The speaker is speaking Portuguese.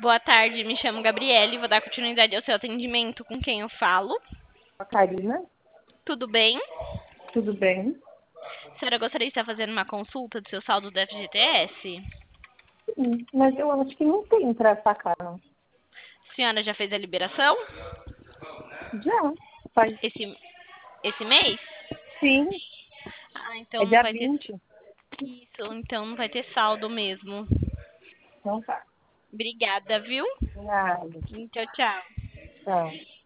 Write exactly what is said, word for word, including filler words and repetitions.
Boa tarde, me chamo Gabriele, vou dar continuidade ao seu atendimento. Com quem eu falo? A Karina, Tudo bem? tudo bem? A senhora gostaria de estar fazendo uma consulta do seu saldo do F G T S? Sim, mas eu acho que não tem para sacar, não. A senhora já fez a liberação? Já, faz. Esse, esse mês? Sim, Ah, então é não dia vai ter vinte. isso, então não vai ter saldo mesmo. Então tá. Obrigada, viu? Nada. Tchau, tchau. Tchau.